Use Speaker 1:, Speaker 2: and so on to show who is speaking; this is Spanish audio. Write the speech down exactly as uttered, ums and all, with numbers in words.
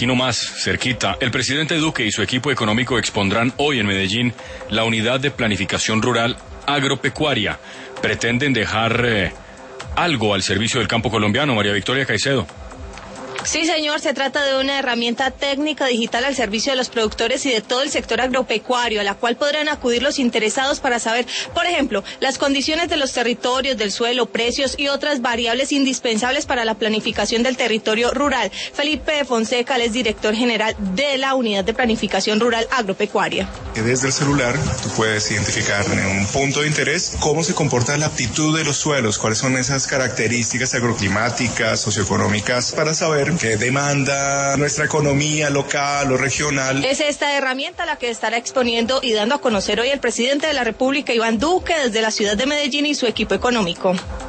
Speaker 1: aquí nomás, cerquita, el presidente Duque y su equipo económico expondrán hoy en Medellín la unidad de planificación rural agropecuaria. Pretenden dejar eh, algo al servicio del campo colombiano. María Victoria Caicedo.
Speaker 2: Sí, señor, se trata de una herramienta técnica digital al servicio de los productores y de todo el sector agropecuario, a la cual podrán acudir los interesados para saber, por ejemplo, las condiciones de los territorios, del suelo, precios y otras variables indispensables para la planificación del territorio rural. Felipe Fonseca, él es director general de la Unidad de Planificación Rural Agropecuaria.
Speaker 3: Desde el celular tú puedes identificar en un punto de interés cómo se comporta la aptitud de los suelos, cuáles son esas características agroclimáticas, socioeconómicas, para saber qué demanda nuestra economía local o regional.
Speaker 2: Es esta herramienta la que estará exponiendo y dando a conocer hoy el presidente de la República, Iván Duque, desde la ciudad de Medellín y su equipo económico.